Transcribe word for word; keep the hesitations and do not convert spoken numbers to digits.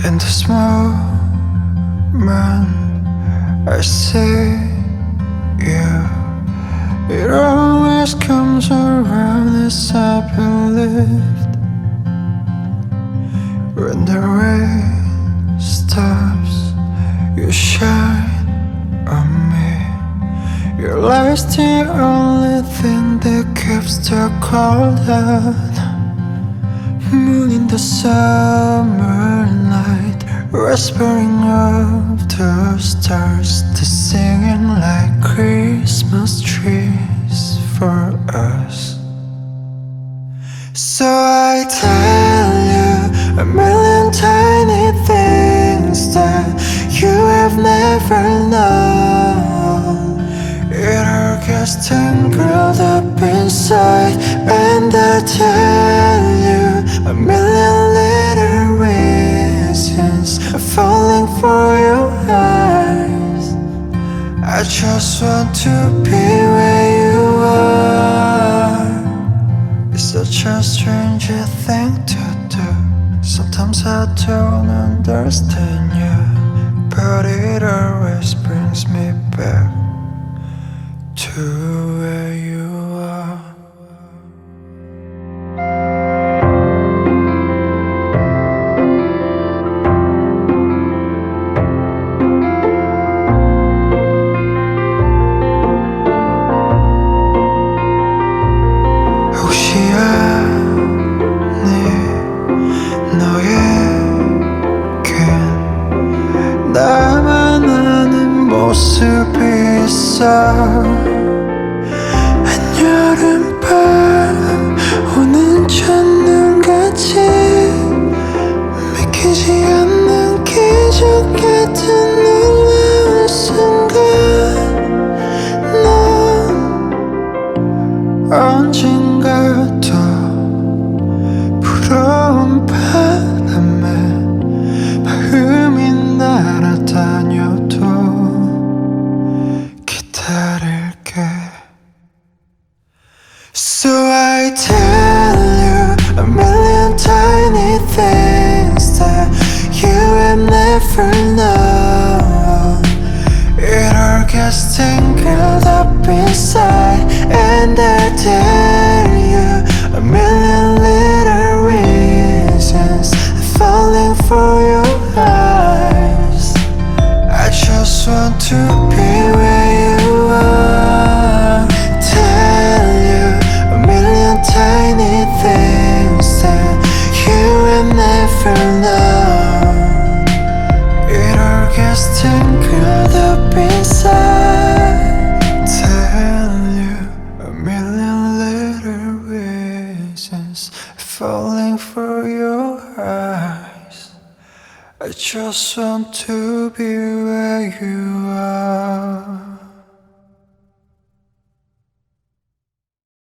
In this moment I see you. It always comes around as I believed. When the rain stops, you shine on me. Your light's the only thing that keeps the cold out. Moon in the summer night, whispering of the stars, they're singing like Christmas trees for us. So I tell you a million tiny things that you have never known. It all gets tangled up inside, and I tell you a million little reasons I'm falling for your eyes. I just want to be where you are. It's such a strange thing to do. Sometimes I don't understand you, but it always brings me back to where you are. 혹시 아니 너에겐 나만 아는 모습이 있어. 한여름밤 오는 첫눈같이 믿기지 않는 기적 같은 놀라운 순간, 넌 언젠가 더 부러운 바람에 마음이 날아다녀도 기다릴게. So I tell you a million tiny things that you have never known. It all gets tangled up inside, and I tell you a million little reasons I'm falling for your eyes. I just want to be where you are. Tell you a million tiny things that you have never known. It all gets tangled up inside. Tell you a million little reasons falling for your eyes. I just want to be where you are.